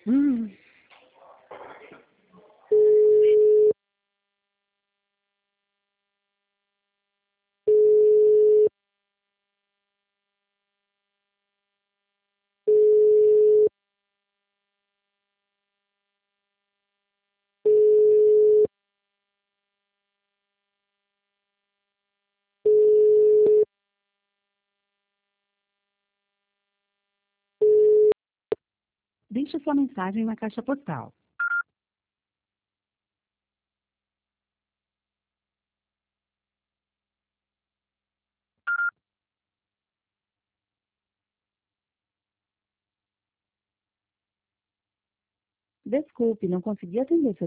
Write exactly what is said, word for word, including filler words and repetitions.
Hum, deixe sua mensagem na caixa postal. Desculpe, não consegui atender seu